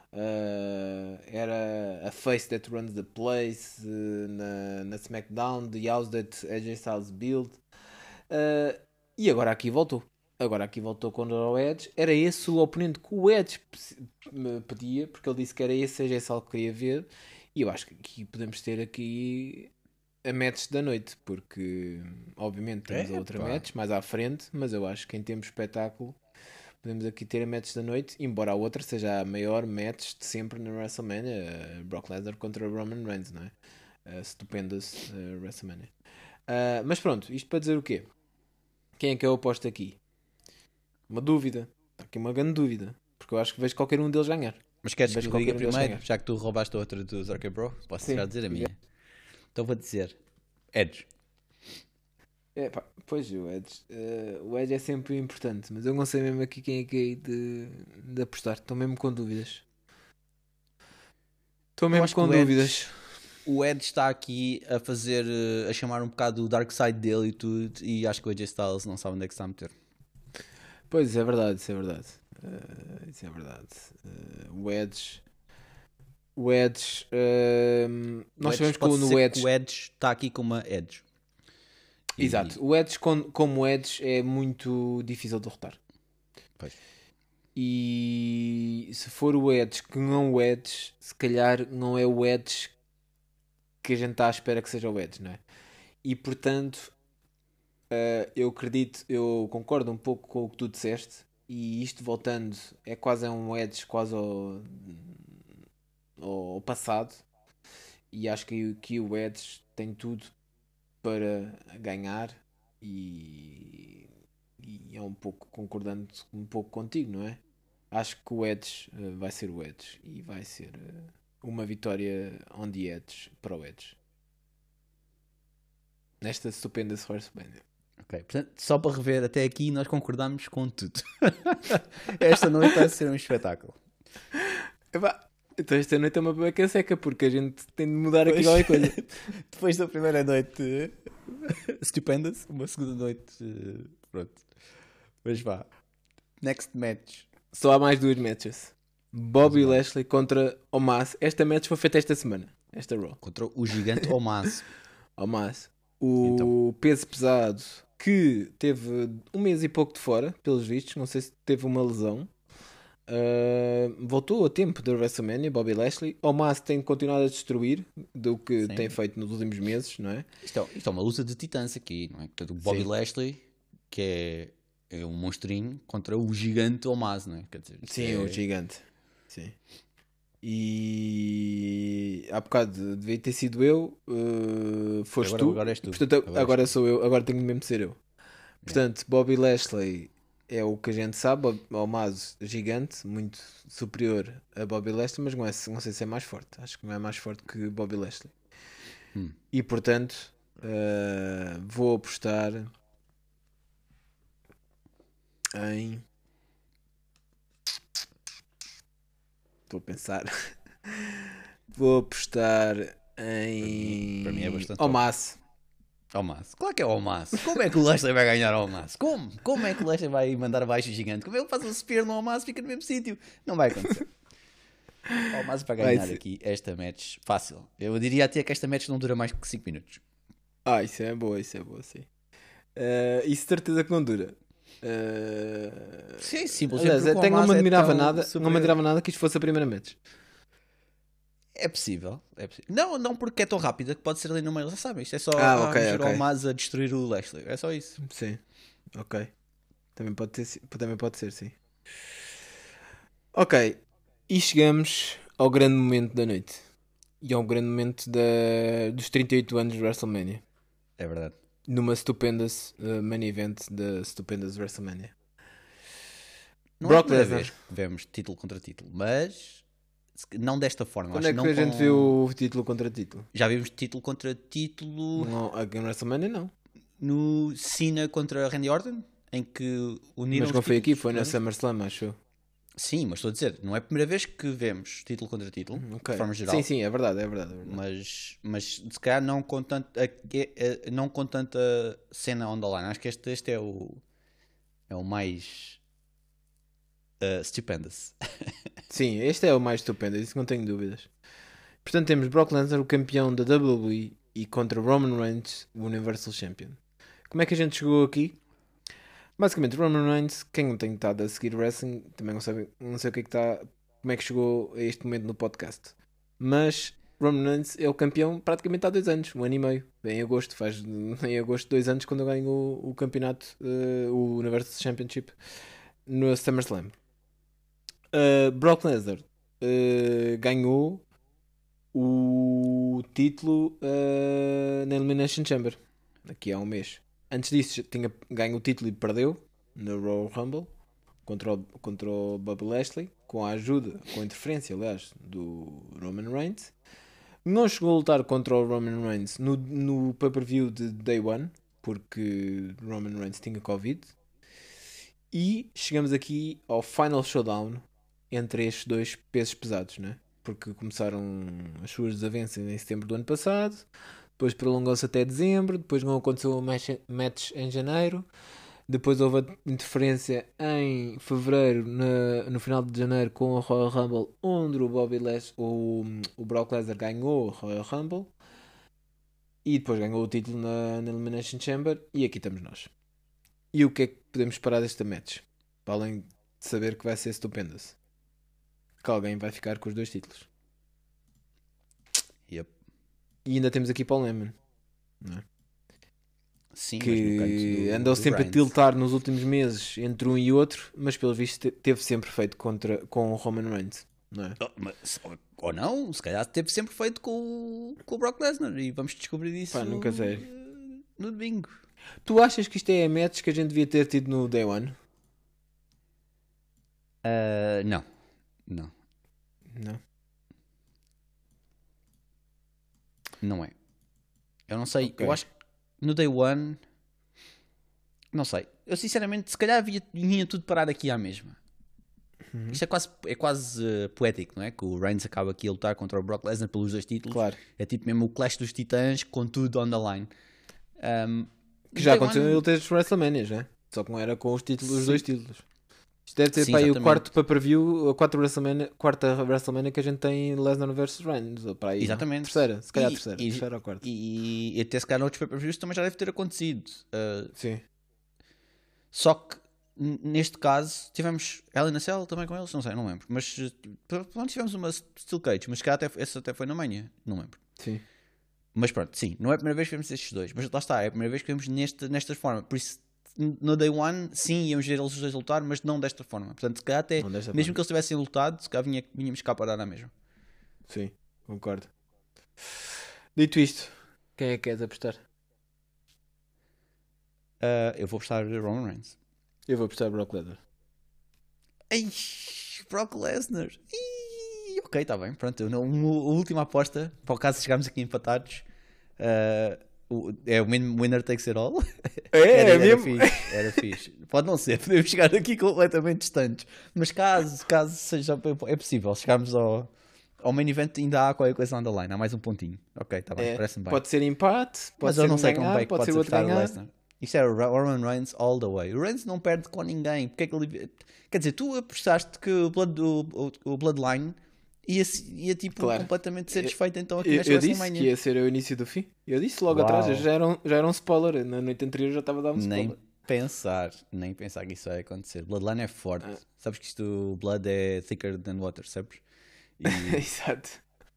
era a face that runs the place na SmackDown, the house that AJ Styles built. E agora aqui voltou. Agora aqui voltou contra o Edge. Era esse o oponente que o Edge me pedia, porque ele disse que era esse AJ Styles que queria ver. E eu acho que aqui podemos ter aqui a match da noite, porque obviamente temos a outra match mais à frente, mas eu acho que em termos de espetáculo podemos aqui ter a match da noite, embora a outra seja a maior match de sempre na WrestleMania, Brock Lesnar contra Roman Reigns, não é? Stupendous WrestleMania. Mas pronto, isto para dizer o quê? Quem é que eu aposto aqui? Uma dúvida. Está aqui uma grande dúvida. Porque eu acho que vejo qualquer um deles ganhar. Mas queres que eu diga primeiro? Já que tu roubaste a outra do Zorka Bro, posso já dizer a minha. Então vou dizer Edge. Pois o Edge é sempre importante, mas eu não sei mesmo aqui quem é que é de apostar. Estou mesmo com dúvidas. Estou mesmo com dúvidas. O Edge está aqui a chamar um bocado o dark side dele e tudo, e acho que o AJ Styles não sabe onde é que se está a meter. Pois, isso é verdade. Isso é verdade. O Edge. Nós sabemos que no Edge. O Edge está aqui com uma Edge. Exato. O Edge, como Edge, é muito difícil de derrotar. Pois. E se for o Edge que não o Edge, se calhar não é o Edge que a gente está à espera que seja o Edge, não é? E portanto, eu acredito, eu concordo um pouco com o que tu disseste. E isto voltando, é quase um Edge quase ao passado. E acho que o Edge tem tudo para ganhar. E é um pouco concordando um pouco contigo, não é? Acho que o Edge vai ser o Edge. E vai ser uma vitória on the Edge para o Edge. Nesta estupenda WrestleMania. Ok, portanto, só para rever, até aqui nós concordamos com tudo. Esta noite vai ser um espetáculo. Então esta noite é uma beca seca, porque a gente tem de mudar aqui qualquer coisa. Depois da primeira noite stupendous, uma segunda noite pronto. Mas vá. Next match. Só há mais duas matches. Bobby Lashley contra Omos. Esta match foi feita esta semana. Esta Raw. Contra o gigante Omos. Omos. O peso pesado que teve um mês e pouco de fora, pelos vistos. Não sei se teve uma lesão. Voltou a tempo da WrestleMania, Bobby Lashley. Omos tem continuado a destruir do que tem feito nos últimos meses, não é? Isto é uma luta de titãs aqui, não é? Portanto, o Bobby Lashley, que é um monstrinho, contra o gigante Omos, não é? Quer dizer, sim, o gigante. Sim. E há bocado devia ter sido eu, foste agora, tu. Agora és tu. Portanto, agora sou eu, agora tenho mesmo de ser eu. Portanto, Bobby Lashley é o que a gente sabe, Omos gigante, muito superior a Bobby Lashley, mas não sei se é mais forte. Acho que não é mais forte que Bobby Lashley. E portanto, vou apostar em. Estou a pensar. Vou apostar em. Para mim é bastante Omos. Omos. Claro que é Omos. Como é que o Lashley vai ganhar ao Omos? Como é que o Lashley vai mandar abaixo o gigante? Como ele faz um spear no Omos e fica no mesmo sítio? Não vai acontecer. O Omos vai ganhar aqui esta match fácil. Eu diria até que esta match não dura mais que 5 minutos. Isso é boa, sim. Isso certeza que não dura. Sim, simples. Até não me admirava nada que isto fosse a primeira match. É possível. Não porque é tão rápida que pode ser ali no meio. Já sabem, isto é só o Omos a destruir o Lashley. É só isso. Sim, ok. Também pode ser, sim. Ok. E chegamos ao grande momento da noite. E ao grande momento dos 38 anos de WrestleMania. É verdade. Numa stupendous main event da stupendous WrestleMania. Não Brock Lesnar. Vemos título contra título, mas não desta forma. Quando é que a gente viu o título contra título? Já vimos título contra título. Não, aqui no WrestleMania não. No Cena contra Randy Orton, em que uniram. Mas não foi aqui, foi na SummerSlam, acho. Sim, mas estou a dizer, não é a primeira vez que vemos título contra título, Ok. de forma geral. Sim, sim, é verdade, é verdade. É verdade. Mas se calhar não com, não com tanta cena on the line. Acho que este é o mais stupendous. Sim, este é o mais estupendo, isso não tenho dúvidas. Portanto, temos Brock Lesnar, o campeão da WWE, e contra Roman Reigns, o Universal Champion. Como é que a gente chegou aqui? Basicamente, Roman Reigns, quem não tem estado a seguir wrestling, também não sabe, não sei o que é que está, como é que chegou a este momento no podcast. Mas Roman Reigns é o campeão praticamente há 2 anos, 1 ano e meio. Em agosto, faz em agosto 2 anos quando eu ganho o campeonato, o Universal Championship no SummerSlam. Brock Lesnar ganhou o título na Elimination Chamber aqui há um mês. Antes disso tinha ganho o título e perdeu no Royal Rumble contra o Bobby Lashley, com a ajuda, com a interferência, aliás, do Roman Reigns. Não chegou a lutar contra o Roman Reigns no pay-per-view de Day One, porque Roman Reigns tinha Covid. E chegamos aqui ao Final Showdown entre estes dois pesos pesados, né? Porque começaram as suas desavenças em setembro do ano passado, depois prolongou-se até dezembro, depois não aconteceu o match em janeiro, depois houve a interferência em fevereiro, no final de janeiro, com o Royal Rumble, onde o Brock Lesnar ganhou o Royal Rumble e depois ganhou o título na Elimination Chamber, e aqui estamos nós. E o que é que podemos esperar desta match? Para além de saber que vai ser stupendous. Que alguém vai ficar com os 2 títulos. Yep. E ainda temos aqui Paul Heyman, não é? Sim, mas no Que canto andou do sempre a Reigns. tiltar nos últimos meses entre um e outro, mas pelo visto teve sempre feito com o Roman Reigns, não é? Ou não, se calhar teve sempre feito com o Brock Lesnar e vamos descobrir isso Pá, nunca sei. no domingo. Tu achas que isto é a match que a gente devia ter tido no Day One? Não. Não. Não. Não é. Eu não sei. Ok. Eu acho que no Day One. Não sei. Eu sinceramente, se calhar vinha tudo parar aqui à mesma. Isto é quase poético, não é? Que o Reigns acaba aqui a lutar contra o Brock Lesnar pelos 2 títulos. Claro. É tipo mesmo o Clash dos Titãs com tudo on the line. Que No já Day aconteceu One- ele ter os WrestleManias, né? Só que não era com os títulos, os 2 títulos. Isto deve ter Sim, para aí o exatamente. quarto pay-per-view, a quarta WrestleMania que a gente tem Lesnar vs Reigns. Ou para aí, não? Exatamente. Terceira, se calhar E- terceira. e- Terceira ou quarta. E até se calhar noutros pay-per-views também já deve ter acontecido. Sim. Só que neste caso tivemos Hell in a Cell também com eles, não sei, não lembro. Mas pronto, tivemos uma Steel Cage, mas se calhar essa até foi na manhã, não lembro. Sim. Mas pronto, sim, não é a primeira vez que vemos estes dois, mas lá está, é a primeira vez que vemos nesta forma. Por isso, no Day One, sim, íamos ver eles os dois lutar, mas não desta forma. Portanto, se calhar até, Não desta mesmo forma. que eles tivessem lutado, se calhar vinhamos cá parar na mesma. Sim, concordo. Dito isto, quem é que queres apostar? Eu vou apostar Roman Reigns. Eu vou apostar Brock Lesnar. Ai, Brock Lesnar. Ok, está bem. Pronto, a última aposta, para o caso de chegarmos aqui empatados, é o winner takes it all. É mesmo? Fixe, era fixe. Pode não ser, podemos chegar aqui completamente distantes. Mas caso seja, é possível chegarmos ao main event, ainda há qualquer coisa on the line, há mais um pontinho. Ok, está bem, parece-me bem. Pode ser empate, pode Mas ser eu não sei ganhar, como é que pode pode ser outro acertar o ganhar. Lesnar. Isto é o Roman Reigns all the way. O Reigns não perde com ninguém. Porque é que ele... Quer dizer, tu apostaste que o Bloodline ia tipo Claro. completamente ser desfeito então aqui Eu nesta disse WrestleMania. que ia ser o início do fim. Eu disse logo Uau. atrás, já era um spoiler. Na noite anterior já estava a dar um spoiler. Nem pensar que isso vai acontecer. Bloodline é forte. Sabes que isto, Blood é thicker than water, sabes? E Exato.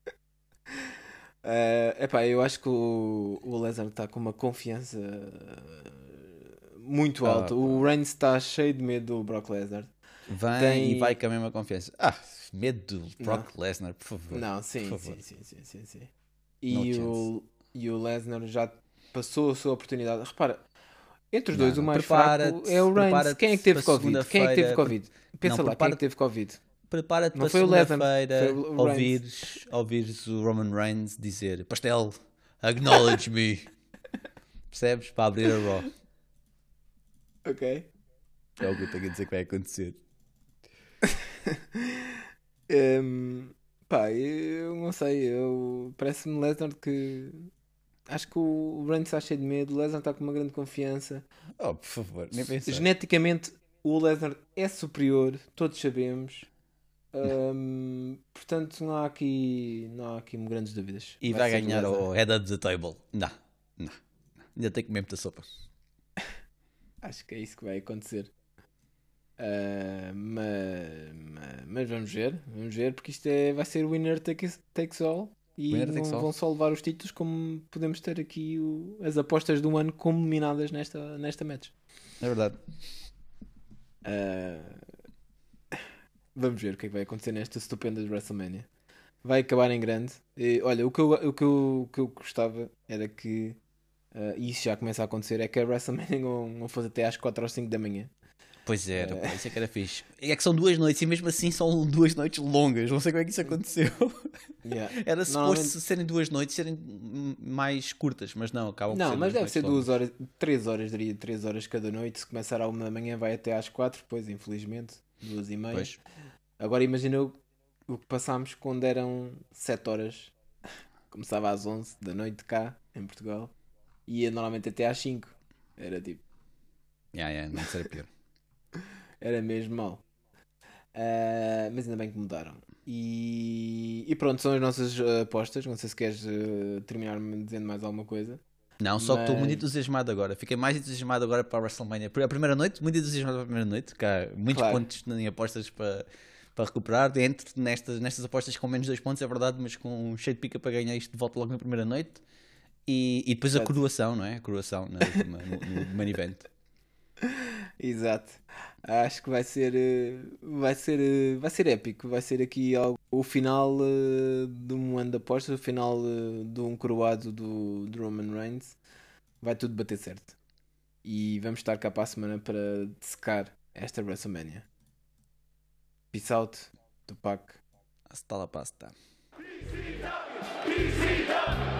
Epá, eu acho que o Lesnar está com uma confiança muito alta. O Reigns está cheio de medo do Brock Lesnar. vem e vai com a mesma confiança. Medo do Brock Lesnar, por favor. Não, sim, por favor. sim. No E o Lesnar já passou a sua oportunidade. Repara, entre os Não, dois o não, mais fraco prepara-te- é o Reigns. prepara-te Quem é que teve para Covid? Quem é que teve segunda-feira. Covid? Pensa Não, lá, quem é que teve Covid? Prepara-te Não para foi o Lesnar, segunda-feira foi o ouvires o Roman Reigns dizer: Pastel, acknowledge me. Percebes? Para abrir a Raw. Ok. É o que eu tenho a dizer que vai acontecer. Pá, eu não sei. Parece-me Lesnar que. Acho que o Reigns está cheio de medo. O Lesnar está com uma grande confiança. Oh, por favor, nem pensar. Geneticamente, o Lesnar é superior, todos sabemos. Portanto, não há aqui grandes dúvidas. E vai ganhar o Head of the Table. Não, não. Ainda tem que comer muita sopa. Acho que é isso que vai acontecer. Mas vamos ver, porque isto vai ser winner takes all e Winner não takes all. vão só levar os títulos, como podemos ter aqui as apostas do ano combinadas nesta match. É verdade. Vamos ver o que é que vai acontecer nesta estupenda de WrestleMania. Vai acabar em grande. E, olha, o que eu gostava era que, e isso já começa a acontecer, é que a WrestleMania não fosse até às 4 ou 5 da manhã. Pois era, pá, isso é que era fixe. É que são 2 noites e mesmo assim são 2 noites longas. Não sei como é que isso aconteceu. Yeah. Era suposto Normalmente, serem 2 noites serem mais curtas, mas não, acabam por não, ser mas 2 deve noites ser 2 longas. horas, 3 horas, diria 3 horas cada noite. Se começar à 1 da manhã, vai até às 4, depois, infelizmente, 2 e meia. Pois. Agora imagina o que passámos quando eram 7 horas. Começava às 11 da noite cá, em Portugal, e ia normalmente até às 5. Era tipo, Não sei pior. era mesmo mau. Mas ainda bem que mudaram. E pronto, são as nossas apostas. Não sei se queres terminar-me dizendo mais alguma coisa. Não, só que estou muito Mas, entusiasmado agora. Fiquei mais entusiasmado agora para a WrestleMania. A primeira noite, muito entusiasmado para a primeira noite. Que há muitos claro, pontos em apostas para recuperar. Nestas apostas com menos 2 pontos, é verdade, mas com cheio de pica para ganhar isto de volta logo na primeira noite. E depois a exato. coroação, não é? A coroação na última, no main event. Exato. Acho que vai ser épico. Vai ser aqui o final de um ano de apostas, o final de um coroado do Roman Reigns. Vai tudo bater certo. E vamos estar cá para a semana para dissecar esta WrestleMania. Peace out, Tupac. Hasta la pasta. PCW, PCW.